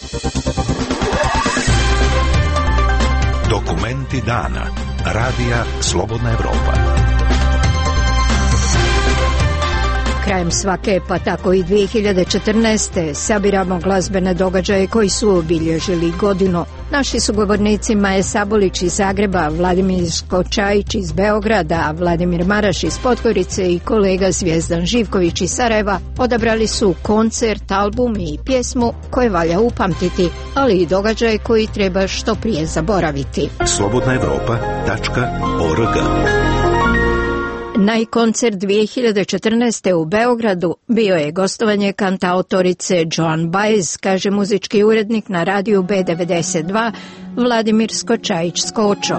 Dokumenti dana. Radija Slobodna Evropa. Krajem svake, pa tako i 2014. sabiramo glazbene događaje koji su obilježili godinu. Naši sugovornici Maja Sabolić iz Zagreba, Vladimir Skočajić iz Beograda, Vladimir Maraš iz Podgorice i kolega Zvijezdan Živković iz Sarajeva odabrali su koncert, album i pjesmu koje valja upamtiti, ali i događaje koji treba što prije zaboraviti. slobodnaevropa.org. Najkoncert 2014. u Beogradu bio je gostovanje kantautorice Joan Baez, kaže muzički urednik na radiju B92 Vladimir Skočajić Skočo.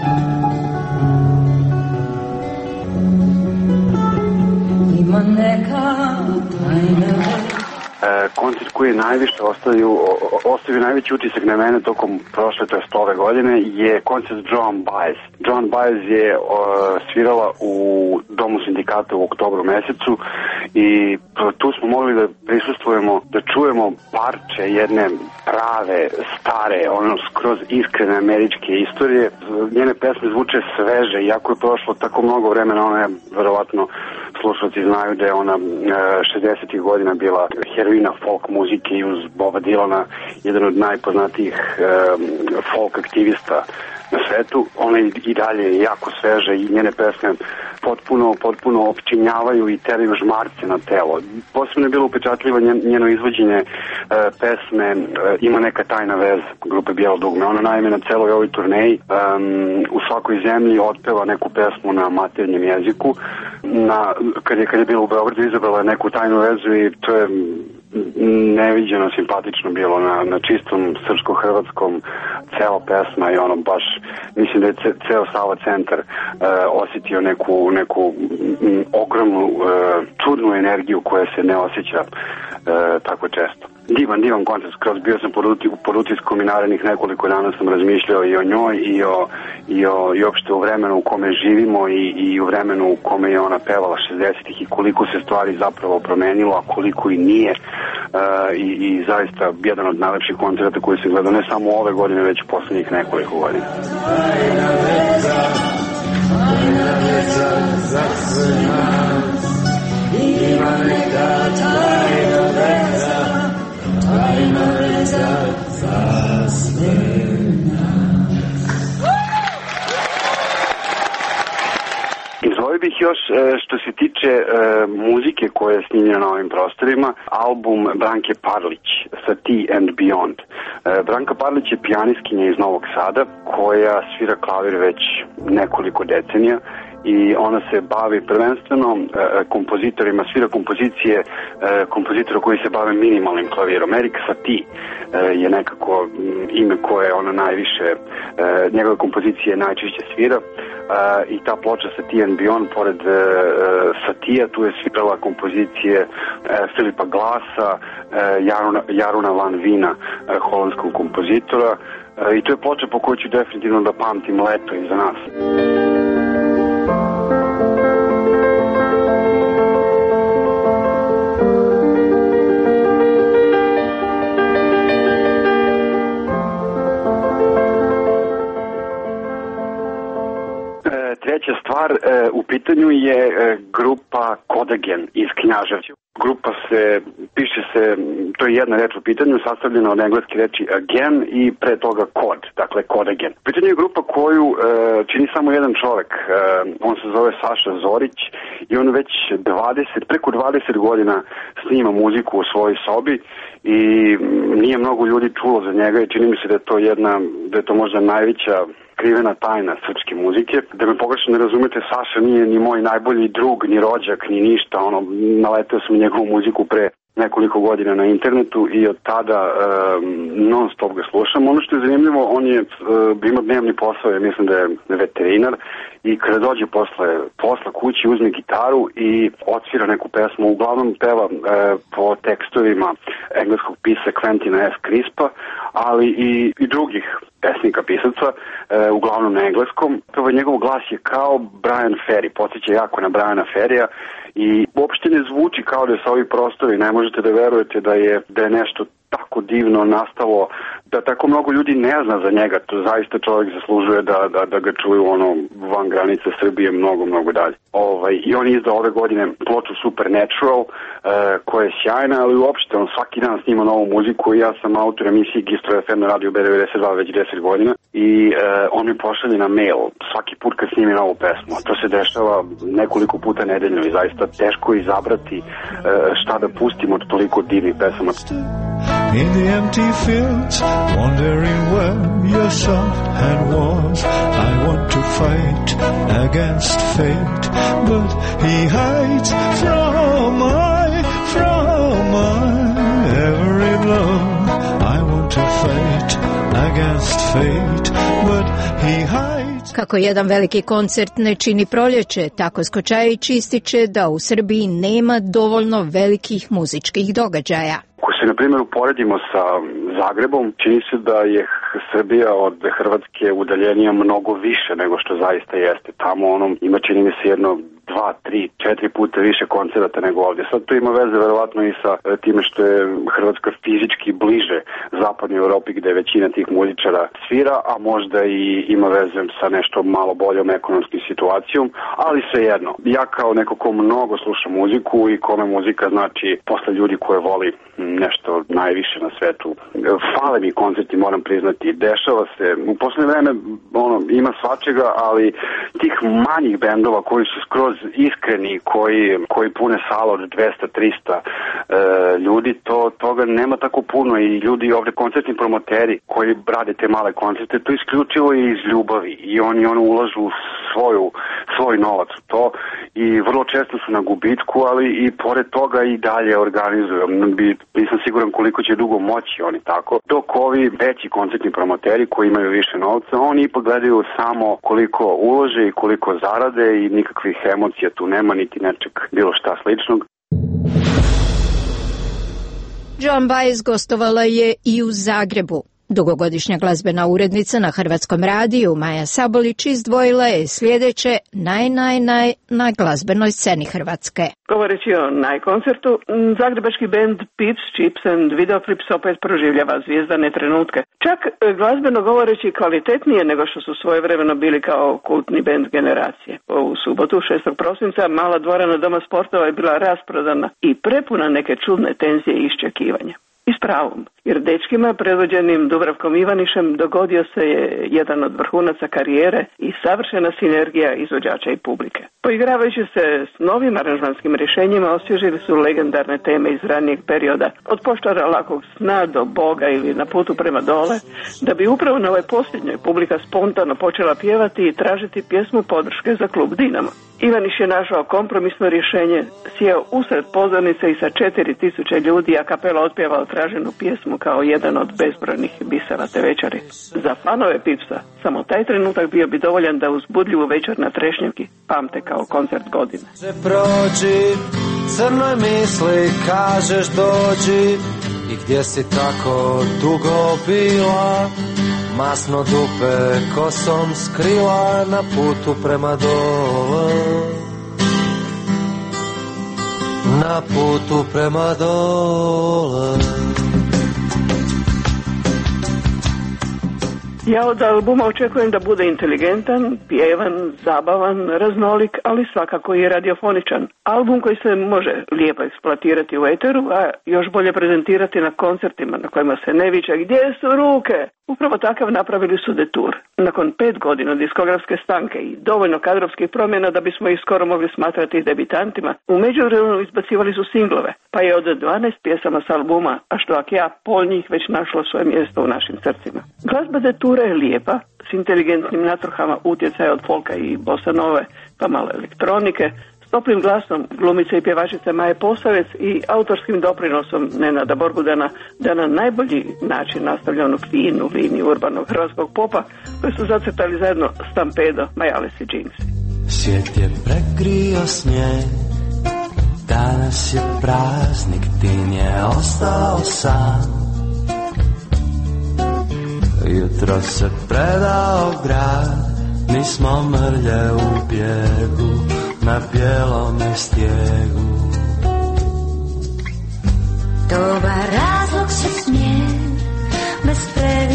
Ima neka tajna. Koncert koji je najviše ostavio najveći utisak na mene tokom prošle, to jest ove godine, je koncert Joan Baez. Joan Baez je svirala u Domu sindikata u oktobru mesecu i tu smo mogli da prisustvujemo, da čujemo parče jedne prave, stare, skroz iskrene američke istorije. Njene pesme zvuče sveže, iako je prošlo tako mnogo vremena, ona je verovatno, slušalci znaju da je ona 60. godina bila heroina folk muzike i uz Boba Dylana jedan od najpoznatijih folk aktivista na svetu. Ona i dalje jako sveže i njene pesme potpuno opčinjavaju i teraju žmarce na telo. Posebno je bilo upečatljivo njeno izvođenje pesme Ima neka tajna veza grupe Bijelo dugme. Ona naime na celoj ovoj turneji u svakoj zemlji otpeva neku pesmu na maternjem jeziku. Kad je bilo u Beogradu, izabrala neku tajnu vezu i to je neviđeno simpatično bilo na čistom srpsko-hrvatskom cela pesma i baš mislim da je ceo Sava centar osjetio neku ogromnu čudnu energiju koja se ne osjeća tako često. Divan koncert, skroz bio sam pod utiskom i narednih nekoliko dana sam razmišljao i o njoj i uopšte u vremenu u kome živimo i u vremenu u kome je ona pevala 60-ih i koliko se stvari zapravo promenilo, a koliko i nije. I zaista jedan od najlepših koncerta koji sam gledao ne samo ove godine, već poslednjih nekoliko godina. Tajna veza za sve nas, ima neka tajna veza za sve nas. Izvojio bih još što se tiče muzike koja je snimljena na ovim prostorima, album Branke Parlić, Satie and Beyond. Branka Parlić je pijanistkinja iz Novog Sada koja svira klavir već nekoliko decenija i ona se bavi prvenstveno kompozitorima, svira kompozicije kompozitora koji se bave minimalnim klavirom. Erik Satie je nekako ime koje ona najviše, njegove kompozicije najčešće svira i ta ploča Satie and Beyond, pored Satija, tu je svirala kompozicije Filipa Glasa, Jaruna van Vina, holandskog kompozitora, i to je ploča po kojoj ću definitivno da pamtim leto iza nas. Treća stvar, u pitanju je grupa Kodagen iz Knjaževća. Grupa piše se, to je jedna reč u pitanju, sastavljena od engleske reči again i pre toga kod, dakle Kodagen. U pitanju je grupa koju čini samo jedan čovek, on se zove Saša Zorić i on već preko 20 godina snima muziku u svojoj sobi i nije mnogo ljudi čulo za njega i čini mi se da je to možda najveća skrivena tajna srpske muzike. Da me pogrešno ne razumete, Saša nije ni moj najbolji drug, ni rođak, ni ništa. Naleteo sam njegovu muziku pre nekoliko godina na internetu i od tada non stop ga slušam. Ono što je zanimljivo, on ima dnevni posao, ja mislim da je veterinar i kada dođe posla kući, uzme gitaru i odsvira neku pesmu. Uglavnom peva po tekstovima engleskog pisa Quentina S. Crispa, ali i drugih pesnika, pisaca, uglavnom na engleskom. Prvo, njegov glas je kao Brian Ferry, podsjeća jako na Briana Ferrya i uopšte ne zvuči kao da je sa ovih prostori, ne možete da verujete da je nešto tako tako divno nastalo, da tako mnogo ljudi ne zna za njega. To zaista čovjek zaslužuje da ga čuju van granica Srbije mnogo dalje. I on izdao ove godine ploču Supernatural, koja je sjajna, ali uopšte on svaki dan snima novu muziku i ja sam autor emisije Gistro FM na Radio B92 već 10 godina i on mi pošalje na mail svaki put kad snimi novu pesmu. To se dešava nekoliko puta nedeljno i zaista teško izabrati šta da pustimo od toliko divnih pesama. In the empty fields, wondering where your soft hand was, I want to fight against fate, but he hides from my every blow. I want to fight against fate, but he hides. Kako jedan veliki koncert ne čini proljeće, tako Skočajić ističe da u Srbiji nema dovoljno velikih muzičkih događaja. Ako se, na primjer, uporedimo sa Zagrebom, čini se da je Srbija od Hrvatske udaljenija mnogo više nego što zaista jeste. Tamo ima, čini mi se, 1, 2, 3, 4 puta više koncerata nego ovdje. Sad to ima veze verovatno i sa time što je Hrvatska fizički bliže zapadnoj Europi gde većina tih muzičara svira, a možda i ima veze sa nešto malo boljom ekonomskom situacijom, ali svejedno. Ja kao neko ko mnogo sluša muziku i kome muzika znači posle ljudi koje voli nešto najviše na svetu. Fale mi koncerti, moram priznati. Dešava se, u poslednje vreme ima svačega, ali tih manjih bendova koji su skroz iskreni, koji pune sala od 200-300 ljudi, toga nema tako puno i ljudi ovde, koncertni promoteri koji rade te male koncerte, to isključivo iz ljubavi i oni ulažu svoj novac u to i vrlo često su na gubitku, ali i pored toga i dalje organizuju. Nisam siguran koliko će dugo moći oni tako, dok ovi veći koncertni promoteri koji imaju više novca, oni ipak gledaju samo koliko ulože i koliko zarade i nikakvih emocija tu nema, niti nečeg bilo šta sličnog. Joan Baez gostovala je i u Zagrebu. Dugogodišnja glazbena urednica na Hrvatskom radiju Maja Sabolić izdvojila je sljedeće na glazbenoj sceni Hrvatske. Govoreći o najkoncertu, zagrebački bend Pips, Chips and Video Clips opet proživljava zvijezdane trenutke. Čak glazbeno govoreći kvalitetnije nego što su svojevremeno bili kao kultni bend generacije. U subotu 6. prosinca mala dvorana Doma sportova je bila rasprodana i prepuna neke čudne tenzije i iščekivanja. I s pravom, jer dečkima predvođenim Dubravkom Ivanišem dogodio se je jedan od vrhunaca karijere i savršena sinergija izvođača i publike. Poigravajući se s novim aranžmanskim rješenjima osvježili su legendarne teme iz ranijeg perioda, od Poštara lakog sna do Boga ili Na putu prema dole, da bi upravo na ovoj posljednjoj publika spontano počela pjevati i tražiti pjesmu podrške za klub Dinamo. Ivaniš je našao kompromisno rješenje, sjeo usred pozornice i sa 4000 ljudi a kapela otpjevao traženu pjesmu kao jedan od bezbrojnih bisera te večeri. Za fanove Pipsa samo taj trenutak bio bi dovoljan da uzbudljivu večer na Trešnjevki pamte kao koncert godine. Prođi, crnoj misli kažeš dođi i gdje si tako dugo bila, masno dupe kosom skrila na putu prema dole, na putu prema dole. Ja od albuma očekujem da bude inteligentan, pjevan, zabavan, raznolik, ali svakako i radiofoničan. Album koji se može lijepo eksploatirati u eteru, a još bolje prezentirati na koncertima na kojima se ne viče gdje su ruke. Upravo takav napravili su Detour. Nakon 5 godina diskografske stanke i dovoljno kadrovskih promjena da bismo ih skoro mogli smatrati debitantima, u međuvremenu izbacivali su singlove, pa je od 12 pjesama s albuma, a što ak ja, pol njih već našlo svoje mjesto u našim srcima. Glazba Detoura je lijepa, s inteligentnim natruhama utjecaja od folka i bossa nove, pa malo elektronike, s toplim glasom glumice i pjevačice Maje Posavec i autorskim doprinosom Nenada Borgudana da na najbolji način nastavlja onu finu liniju urbanog hrvatskog popa koji su zacrtali zajedno Stampedo, Majales i Džinsi. Svijet je prekrio snijeg, danas je praznik, Tin je ostao sam. Jutro se predao grad, nismo mrlje u bijegu, na bijelome stijegu. Dobar razlog se smije,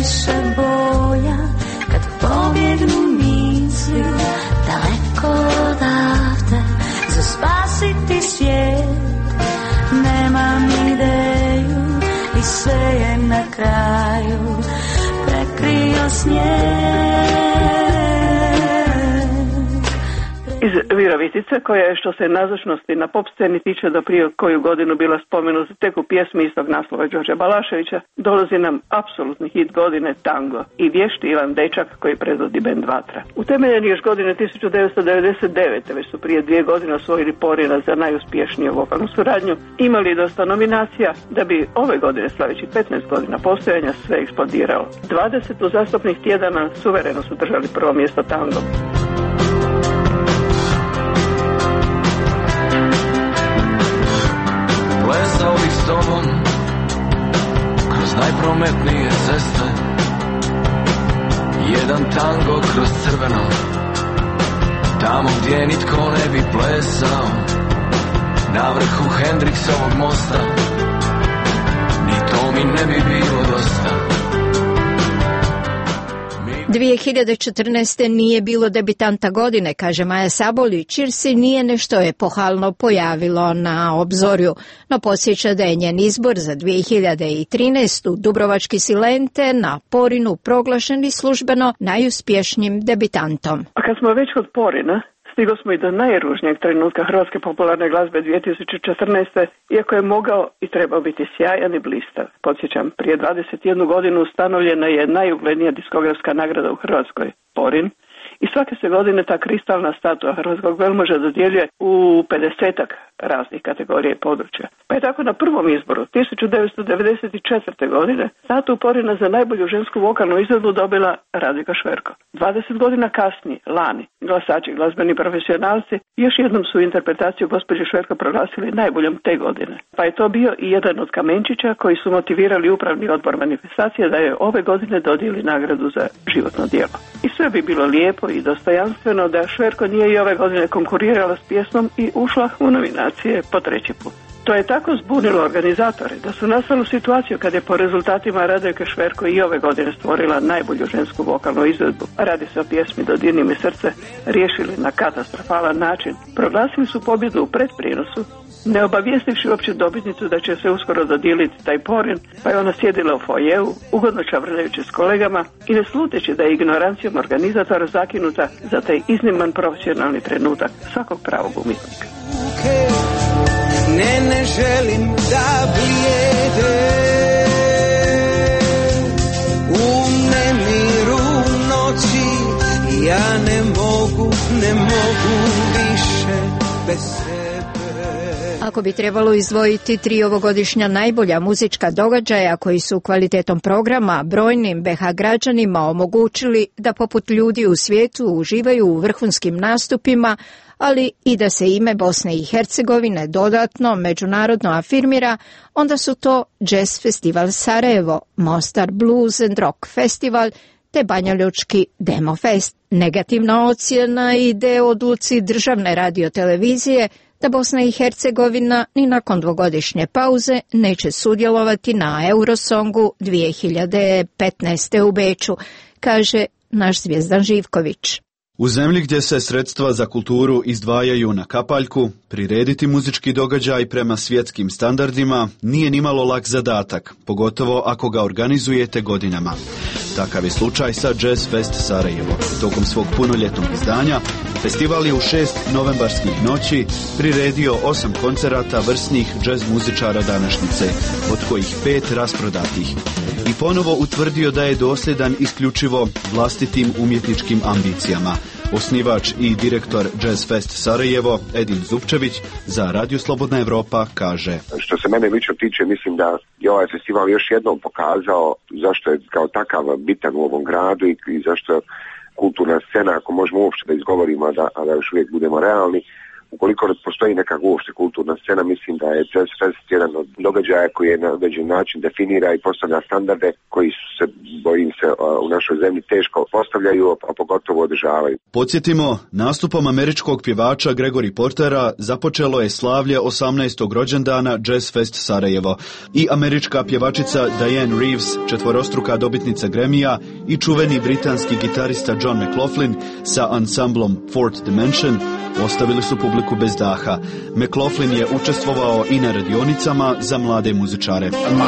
više boja kad pobjegnu misli daleko odavde za spasiti svijet. Nemam ideju i sve je na kraju prekrio snijeg. Iz Virovitice, koja je što se nazočnosti na pop sceni tiče do prije koju godinu bila spomenuta tek u pjesmi istog naslova Đorđa Balaševića, dolazi nam apsolutni hit godine Tango i vješti Ivan Dečak koji predvodi bend Vatra. Utemeljen još godine 1999. već su prije 2 godine osvojili Porina za najuspješniju vokalnu suradnju, imali dosta nominacija da bi ove godine slaveći 15 godina postojanja sve eksplodiralo. 20 uzastopnih tjedana suvereno su držali prvo mjesto Tangom. Plesao bih s tobom kroz najprometnije ceste, jedan tango kroz crveno, tamo gdje nitko ne bi plesao, na vrhu Hendriksovog mosta, ni to mi ne bi bilo dosta. 2014. nije bilo debitanta godine, kaže Maja Sabolić, jer se nije nešto epohalno pojavilo na obzorju, no podsjeća da je njen izbor za 2013. Dubrovački Silente na Porinu proglašeni službeno najuspješnijim debitantom. A kad smo već kod Porina, stigli smo i do najružnijeg trenutka hrvatske popularne glazbe 2014. iako je mogao i trebao biti sjajan i blistav. Podsjećam, prije 21 godinu ustanovljena je najuglednija diskografska nagrada u Hrvatskoj, Porin, i svake se godine ta kristalna statua hrvatskog velmoža dodjeljuje u 50-ak raznih kategorija i područja. Pa je tako na prvom izboru 1994. godine statu Porina za najbolju žensku vokalnu izvedbu dobila Radvika Šverko. 20 godina kasnije, lani, glasači, glazbeni profesionalci još jednom su interpretaciju gospođe Šverko proglasili najboljom te godine. Pa je to bio i jedan od kamenčića koji su motivirali upravni odbor manifestacije da je ove godine dodijeli nagradu za životno djelo. I sve bi bilo lijepo i dostojanstveno da Šverko nije i ove godine konkurirala s pjesmom i ušla u nominacije po 3. put. To je tako zbunilo organizatore da su nastali u situaciju kad je po rezultatima Radojke Šverko i ove godine stvorila najbolju žensku vokalnu izvedbu. Radi se o pjesmi Dodirni mi srce, riješili na katastrofalan način. Proglasili su pobjedu u predprijenosu, ne obavijestivši uopće dobitnicu da će se uskoro dodijeliti taj Porin, pa je ona sjedila u foajeu, ugodno čavrljajući s kolegama i ne sluteći da je ignorancijom organizatora zakinuta za taj izniman profesionalni trenutak svakog pravog umjetnika. Ne želim da blijede u nemiru noći, ja ne mogu više bez sebe. Ako bi trebalo izdvojiti 3 ovogodišnja najbolja muzička događaja koji su kvalitetom programa brojnim BH građanima omogućili da poput ljudi u svijetu uživaju u vrhunskim nastupima, ali i da se ime Bosne i Hercegovine dodatno međunarodno afirmira, onda su to Jazz Festival Sarajevo, Mostar Blues and Rock Festival te Banjalučki Demo Fest. Negativna ocjena ide odluci državne radiotelevizije da Bosna i Hercegovina ni nakon 2-godišnje pauze neće sudjelovati na Eurosongu 2015. u Beču, kaže naš Zvijezdan Živković. U zemlji gdje se sredstva za kulturu izdvajaju na kapaljku, prirediti muzički događaj prema svjetskim standardima nije nimalo lak zadatak, pogotovo ako ga organizujete godinama. Takav je slučaj sa Jazz Fest Sarajevo. Tokom svog punoljetnog izdanja, festival je u 6 novembarskih noći priredio 8 koncerata vrsnih jazz muzičara današnjice, od kojih 5 rasprodatih. I ponovo utvrdio da je dosljedan isključivo vlastitim umjetničkim ambicijama. Osnivač i direktor Jazz Fest Sarajevo, Edin Zupčević, za Radio Slobodna Evropa kaže: Što se mene lično tiče, mislim da je ovaj festival još jednom pokazao zašto je kao takav bitan u ovom gradu i zašto kulturna scena, ako možemo uopšte da izgovorimo, a da još uvijek budemo realni, ukoliko ne postoji neka uopšte kulturna scena, mislim da je Jazz Fest jedan od događaja koji je na određen način definira i postavlja standarde koji se, bojim se, u našoj zemlji teško postavljaju, a pogotovo održavaju. Podsjetimo, nastupom američkog pjevača Gregory Portera započelo je slavlje 18. rođendana Jazz Fest Sarajevo i američka pjevačica Diane Reeves, četvorostruka dobitnica Grammy-a, i čuveni britanski gitarista John McLaughlin sa ansamblom Fourth Dimension ostavili su publiku bez daha. McLaughlin je učestvovao i na radionicama za mlade muzičare.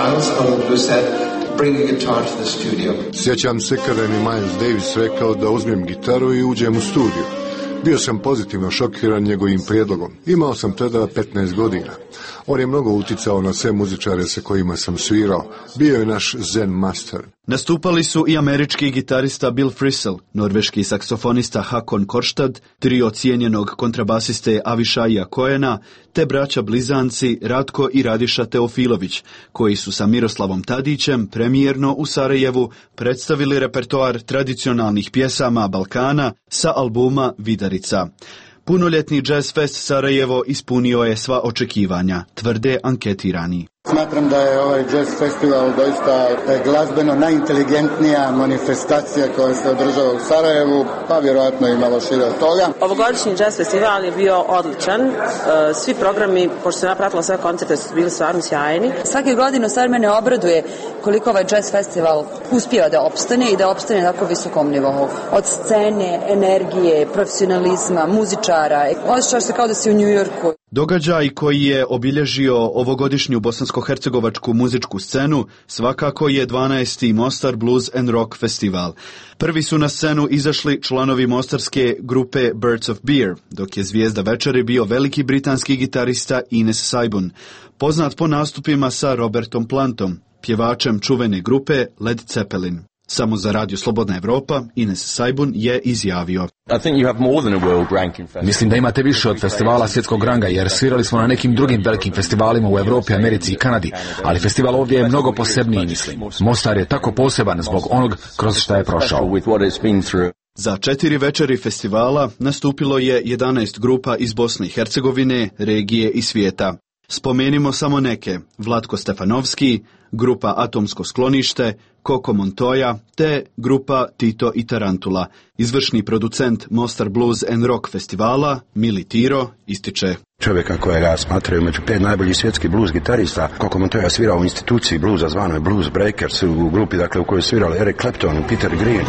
Sjećam se kada je mi Miles Davis rekao da uzmem gitaru i uđem u studio. Bio sam pozitivno šokiran njegovim prijedlogom. Imao sam tada 15 godina. On je mnogo uticao na sve muzičare sa kojima sam svirao. Bio je naš zen master. Nastupali su i američki gitarista Bill Frisell, norveški saksofonista Hakon Korstad, trio cijenjenog kontrabasiste Avishaja Cohena, te braća blizanci Ratko i Radiša Teofilović, koji su sa Miroslavom Tadićem premijerno u Sarajevu predstavili repertoar tradicionalnih pjesama Balkana sa albuma Vidarica. Punoljetni Jazz Fest Sarajevo ispunio je sva očekivanja, tvrde anketirani. Smatram da je ovaj jazz festival doista glazbeno najinteligentnija manifestacija koja se održava u Sarajevu, pa vjerojatno i malo šire od toga. Ovogodišnji jazz festival je bio odličan. Svi programi, pošto sam napratila sve koncerte, su bili stvarno sjajni. Svake godine stvar mene obraduje koliko ovaj jazz festival uspijeva da opstane i da opstane na tako visokom nivou. Od scene, energije, profesionalizma, muzičara. Osjećaš se kao da si u New Yorku. Događaj koji je obilježio ovogodišnju bosansko-hercegovačku muzičku scenu svakako je 12. Mostar Blues and Rock Festival. Prvi su na scenu izašli članovi mostarske grupe Birds of Beer, dok je zvijezda večeri bio veliki britanski gitarista Ines Saibun, poznat po nastupima sa Robertom Plantom, pjevačem čuvene grupe Led Zeppelin. Samo za Radio Slobodna Evropa, Ines Saibun je izjavio: Mislim da imate više od festivala svjetskog ranga, jer svirali smo na nekim drugim velikim festivalima u Evropi, Americi i Kanadi, ali festival ovdje je mnogo posebniji, mislim. Mostar je tako poseban zbog onog kroz šta je prošao. Za 4 večeri festivala nastupilo je 11 grupa iz Bosne i Hercegovine, regije i svijeta. Spomenimo samo neke: Vlatko Stefanovski, grupa Atomsko sklonište, Koko Montoya te grupa Tito i Tarantula. Izvršni producent Mostar Blues and Rock festivala, Mili Tiro, ističe: Čovjeka kojega smatraju među 5 najboljih svjetskih blues gitarista. Koko Montoya svirao u instituciji bluesa zvanoj Blues Breakers, u grupi u kojoj svirali Eric Clapton i Peter Green.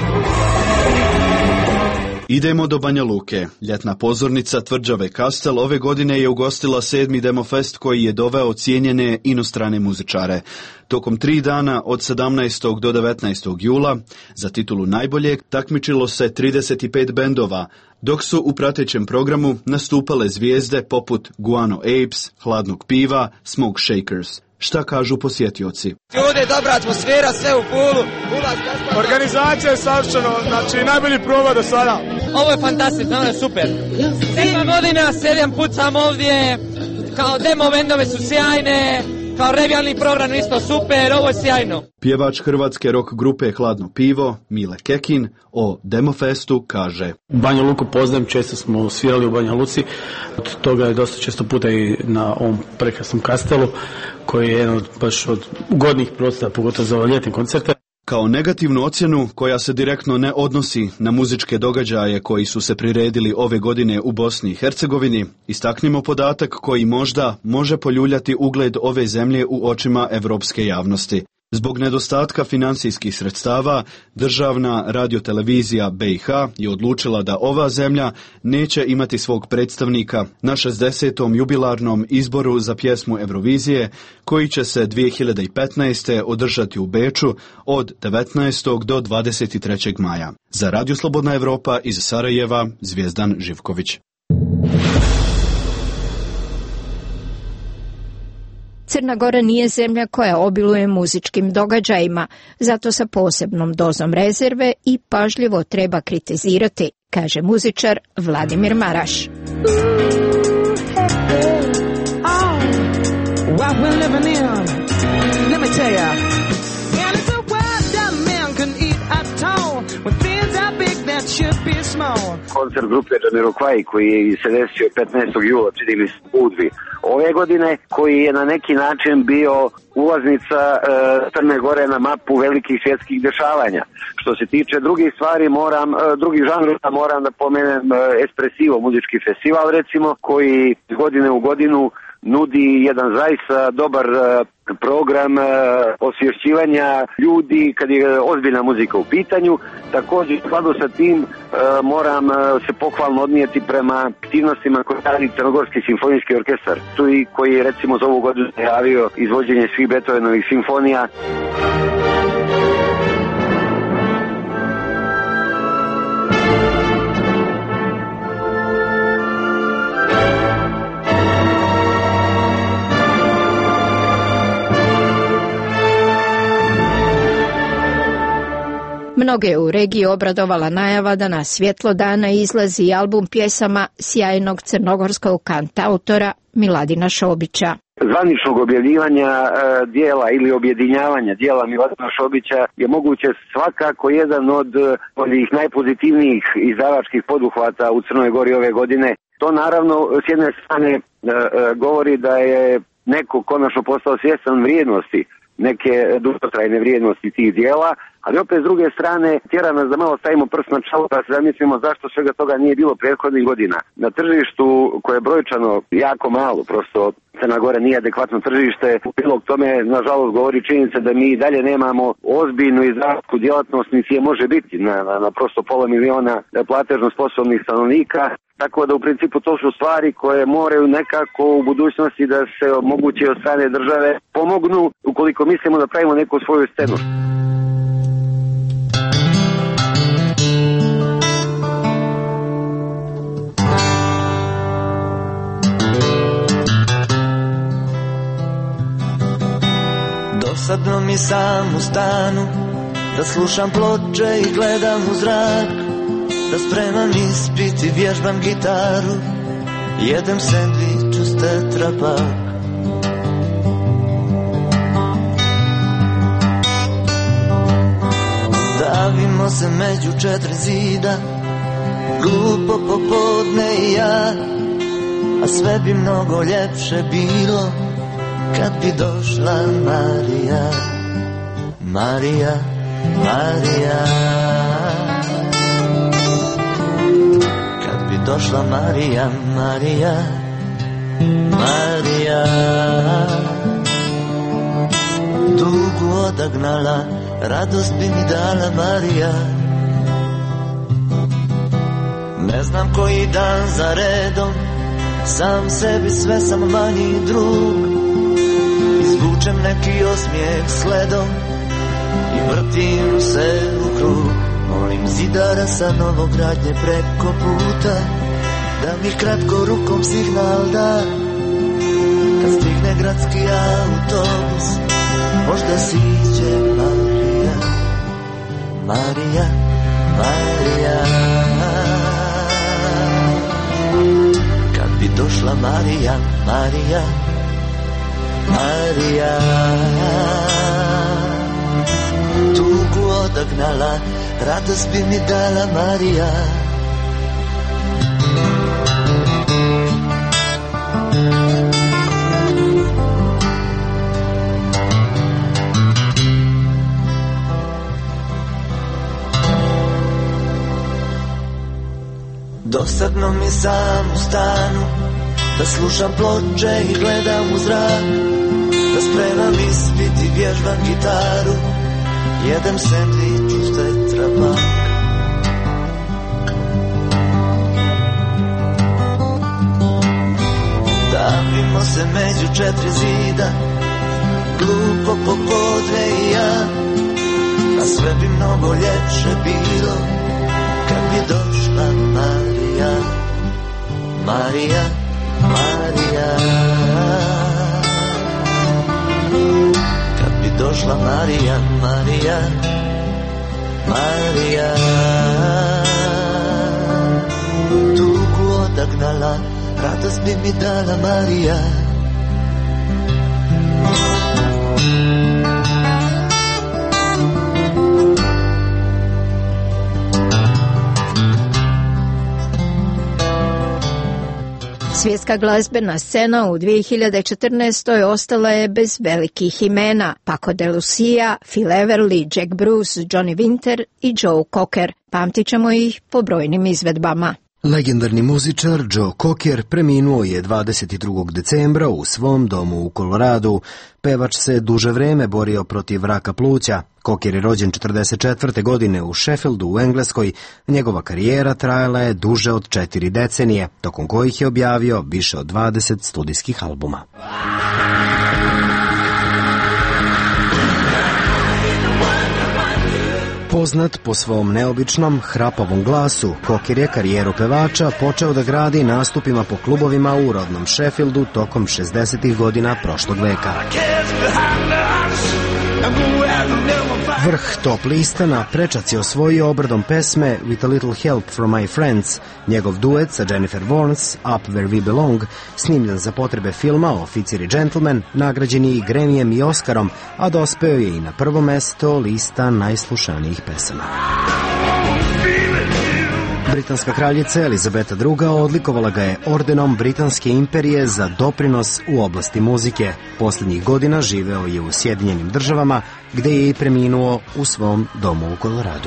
Idemo do Banja Luke. Ljetna pozornica tvrđave Kastel ove godine je ugostila 7. Demofest koji je doveo cijenjene inostrane muzičare. Tokom 3 dana od 17. do 19. jula za titulu najboljeg takmičilo se 35 bendova, dok su u pratećem programu nastupale zvijezde poput Guano Apes, Hladnog piva, Smoke Shakers. Šta kažu posjetioci? Ovdje je dobra atmosfera, sve u fulu. Organizacija je savršeno, znači najbolji proba do sada. Ovo je fantastično, ovo je super. 7 godina, 7 put sam ovdje, kao demo bendove su sjajne, kao revijalni program isto super, ovo je sjajno. Pjevač hrvatske rock grupe Hladno pivo, Mile Kekin, o Demofestu kaže: Banja Luku poznajem, često smo svirali u Banja Luci, od toga je dosta često puta i na ovom prekrasnom Kastelu, koji je jedan baš od ugodnih prostora, pogotovo za ove ljetne koncerte. Kao negativnu ocjenu, koja se direktno ne odnosi na muzičke događaje koji su se priredili ove godine u Bosni i Hercegovini, istaknimo podatak koji možda može poljuljati ugled ove zemlje u očima evropske javnosti. Zbog nedostatka financijskih sredstava, državna radiotelevizija BiH je odlučila da ova zemlja neće imati svog predstavnika na 60. jubilarnom izboru za pjesmu Eurovizije, koji će se 2015. održati u Beču od 19. do 23. maja. Za Radio Slobodna Evropa iz Sarajeva, Zvijezdan Živković. Crna Gora nije zemlja koja obiluje muzičkim događajima, zato sa posebnom dozom rezerve i pažljivo treba kritizirati, kaže muzičar Vladimir Maraš. koncert grupe Jamiroquai koji se desio 15. jula, čini mi se Udvi ove godine, koji je na neki način bio ulaznica Crne Gore na mapu velikih svjetskih dešavanja. Što se tiče drugih stvari, drugih žanrova moram da pomenem Espresivo muzički festival, recimo, koji godine u godinu nudi jedan zaista dobar program osvješćivanja ljudi kad je ozbiljna muzika u pitanju. Također, u skladu sa tim moram se pohvalno odnijeti prema aktivnostima koje radi Crnogorski simfonijski orkestar, tu i koji je recimo za ovu godinu javio izvođenje svih Beethovenovih simfonija. Mnoge u regiji obradovala najava da na svjetlo dana izlazi album pjesama sjajnog crnogorskog kantautora Miladina Šobića. Zvaničnog objavljivanja dijela ili objedinjavanja dijela Miladina Šobića je moguće svakako jedan od ovih najpozitivnijih izdavačkih poduhvata u Crnoj Gori ove godine. To naravno s jedne strane govori da je neko konačno postao svjestan vrijednosti, neke dugotrajne vrijednosti tih dijela, ali opet s druge strane tjera nas da malo stavimo prst na čelo da se zamislimo zašto svega toga nije bilo prethodnih godina. Na tržištu koje je brojčano jako malo, prosto Crna Gora nije adekvatno tržište, u prilog tome nažalost govori činjenica da mi i dalje nemamo ozbiljnu izdavačku djelatnost, niti je može biti na prosto 500.000 platežno sposobnih stanovnika. Tako da u principu to su stvari koje moraju nekako u budućnosti da se omoguće od strane države pomognu ukoliko mislimo da pravimo neku svoju scenu. Dosadno mi sam u stanu, da slušam ploče i gledam u zrak, da spremam ispit i vježbam gitaru, jedem sendvič uz Tetra Pak. Davimo se među četiri zida, glupo popodne i ja, a sve bi mnogo ljepše bilo kad bi došla Marija, Marija, Marija. Kad bi došla Marija, Marija, Marija. Tugu odagnala, radost bi mi dala Marija. Ne znam koji dan za redom, sam sebi sve sam manji drug. Izvučem neki osmijeh sledom i vrtim se u krug. Molim zidara sa novogradnje preko puta da mi kratko rukom signal da, kad stigne gradski autobus možda siđe Marija, Marija, Marija. Kad bi došla Marija, Marija, Marija. Tugu odagnala, radost bi mi dala Marija. Dosadno mi sam u stanu, da slušam ploče i gledam u zrak, da spremam ispit i vježbam gitaru, jedem sendvič uz Tetra Pak. Davimo se među četiri zida, glupo popodne i ja, a sve bi mnogo ljepše bilo kad bi došla Marija, Marija, Marija. Kad bi došla Marija, Marija, Marija. Tugu odagnala, radost bi mi dala Marija. Svjetska glazbena scena u 2014. ostala je bez velikih imena: Paco de Lucia, Phil Everly, Jack Bruce, Johnny Winter i Joe Cocker. Pamtit ćemo ih po brojnim izvedbama. Legendarni muzičar Joe Cocker preminuo je 22. decembra u svom domu u Koloradu. Pevač se duže vreme borio protiv raka pluća. Cocker je rođen 1944. godine u Sheffieldu u Engleskoj. Njegova karijera trajala je duže od 4 decenije, tokom kojih je objavio više od 20 studijskih albuma. Poznat po svom neobičnom, hrapavom glasu, Cocker je karijeru pevača počeo da gradi nastupima po klubovima u rodnom Sheffieldu tokom 60. godina prošlog veka. Vrh top lista na prečac je osvojio obradom pesme With a Little Help from My Friends. Njegov duet sa Jennifer Warnes, Up Where We Belong, snimljen za potrebe filma Oficir i džentlmen, nagrađen je i Gremijem i Oskarom, a dospeo je i na prvo mesto lista najslušanijih pesama. Britanska kraljica Elizabeta II. Odlikovala ga je ordenom Britanske imperije za doprinos u oblasti muzike. Poslednjih godina živeo je u Sjedinjenim Državama, gde je i preminuo u svom domu u Koloradu.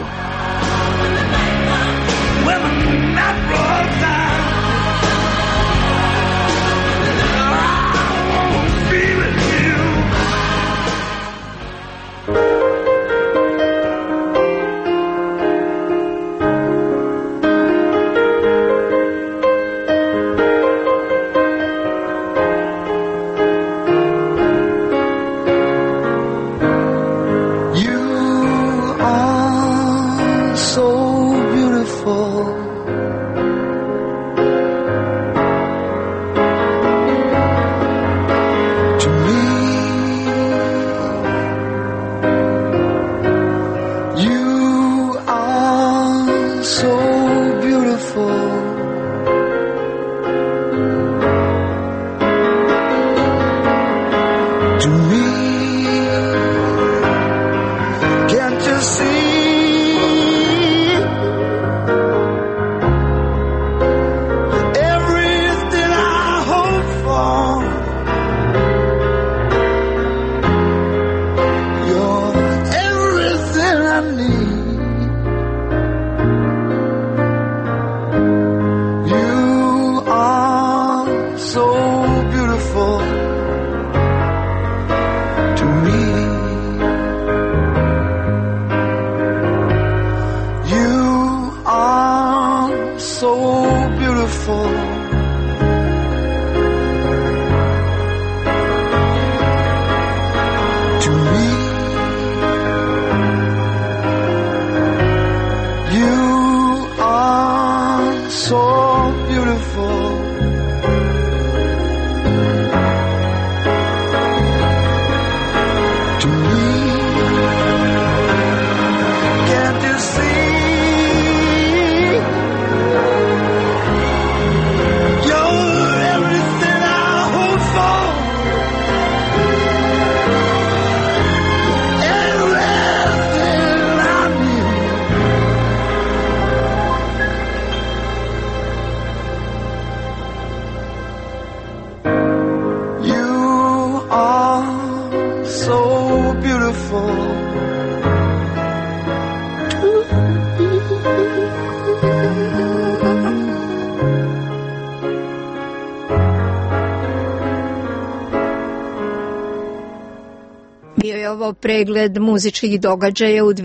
Pregled muzičkih događaja u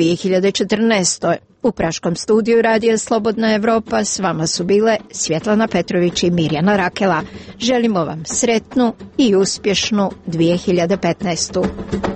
2014. U praškom studiju Radija Slobodna Evropa s vama su bile Svjetlana Petrović i Mirjana Rakela. Želimo vam sretnu i uspješnu 2015.